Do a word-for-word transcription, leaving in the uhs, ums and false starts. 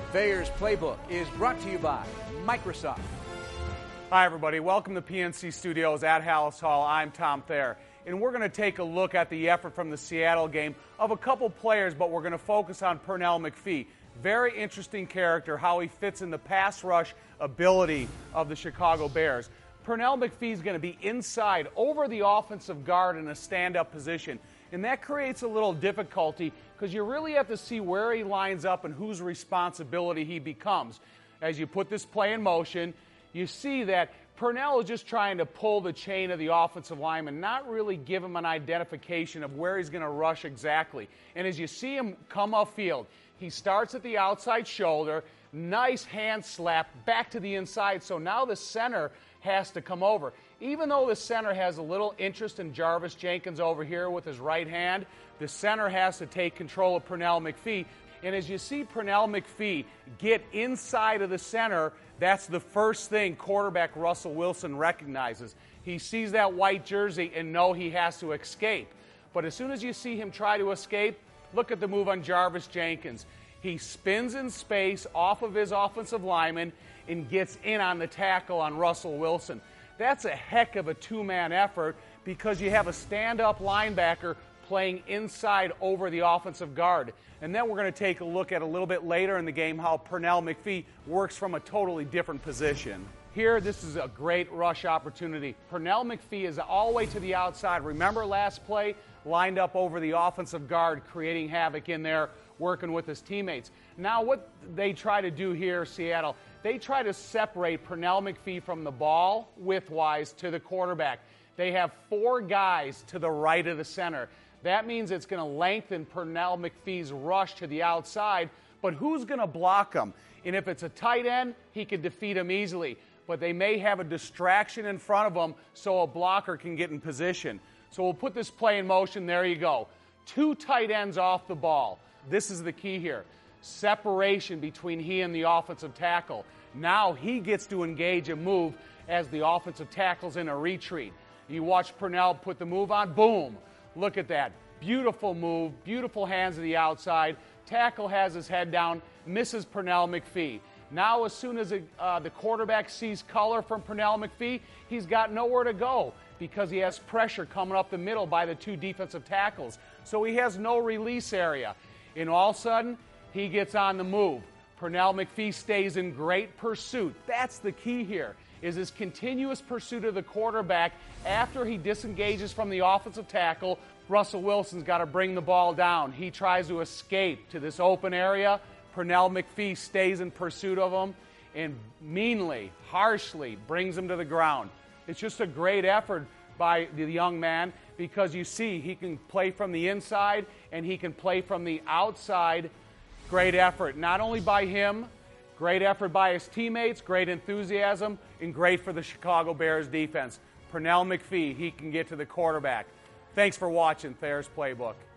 Thayer's Playbook is brought to you by Microsoft. Hi, everybody. Welcome to P N C Studios at Halas Hall. I'm Tom Thayer, and we're going to take a look at the effort from the Seattle game of a couple players, but we're going to focus on Pernell McPhee. Very interesting character, how he fits in the pass rush ability of the Chicago Bears. Pernell McPhee is going to be inside over the offensive guard in a stand-up position, and that creates a little difficulty because you really have to see where he lines up and whose responsibility he becomes. As you put this play in motion, you see that Pernell is just trying to pull the chain of the offensive lineman, not really give him an identification of where he's going to rush exactly. And as you see him come upfield, he starts at the outside shoulder, nice hand slap back to the inside, so now the center has to come over. Even though the center has a little interest in Jarvis Jenkins over here with his right hand, the center has to take control of Pernell McPhee. And as you see Pernell McPhee get inside of the center, that's the first thing quarterback Russell Wilson recognizes. He sees that white jersey and know he has to escape. But as soon as you see him try to escape, look at the move on Jarvis Jenkins. He spins in space off of his offensive lineman and gets in on the tackle on Russell Wilson. That's a heck of a two-man effort because you have a stand-up linebacker playing inside over the offensive guard. And then we're going to take a look at a little bit later in the game how Pernell McPhee works from a totally different position. Here, this is a great rush opportunity. Pernell McPhee is all the way to the outside. Remember last play? Lined up over the offensive guard, creating havoc in there, working with his teammates. Now what they try to do here, Seattle, they try to separate Pernell McPhee from the ball width-wise to the quarterback. They have four guys to the right of the center. That means it's going to lengthen Pernell McPhee's rush to the outside, but who's going to block him? And if it's a tight end, he can defeat him easily. But they may have a distraction in front of him so a blocker can get in position. So we'll put this play in motion. There you go. Two tight ends off the ball. This is the key here. Separation between he and the offensive tackle. Now he gets to engage a move as the offensive tackle's in a retreat. You watch Pernell put the move on, boom. Look at that. Beautiful move, beautiful hands to the outside. Tackle has his head down, misses Pernell McPhee. Now as soon as uh, the quarterback sees color from Pernell McPhee, he's got nowhere to go because he has pressure coming up the middle by the two defensive tackles. So he has no release area. And all of a sudden, he gets on the move. Pernell McPhee stays in great pursuit. That's the key here, is his continuous pursuit of the quarterback after he disengages from the offensive tackle. Russell Wilson's got to bring the ball down. He tries to escape to this open area. Pernell McPhee stays in pursuit of him and meanly, harshly brings him to the ground. It's just a great effort by the young man because you see he can play from the inside and he can play from the outside. Great effort, not only by him, great effort by his teammates, great enthusiasm, and great for the Chicago Bears defense. Pernell McPhee, he can get to the quarterback. Thanks for watching Thayer's Playbook.